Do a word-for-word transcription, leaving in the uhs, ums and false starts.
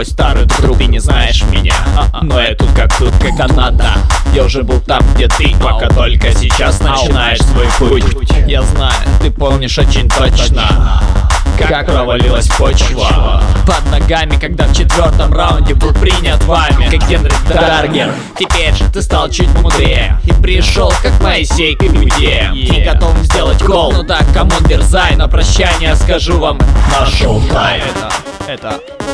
твой старый друг. Ты не знаешь меня, но я тут как тут, как надо. Я уже был там, где ты, пока только сейчас начинаешь свой путь. Я знаю, ты помнишь очень точно, как провалилась почва под ногами, когда в четвертом раунде был принят вами, как Генри Даргер. Теперь же ты стал чуть мудрее и пришел, как Моисей, к идее. И готов сделать гол. Ну так, кому дерзай, на прощание скажу вам: нашел тайм. Это, это